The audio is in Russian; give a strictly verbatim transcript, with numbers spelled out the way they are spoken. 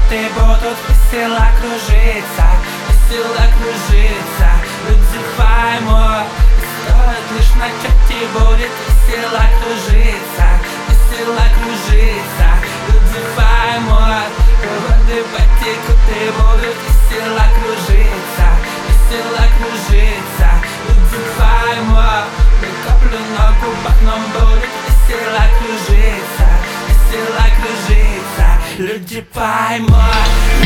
коты будут весело кружиться, весело кружиться. Люди поймут, стоит лишь начать и будет весело кружиться, весело кружиться. Люди поймут, воды потекут и будут весело кружиться, весело кружиться. Люди поймут, каплю на губах нам будет весело кружиться, весело кружиться. Люди поймут.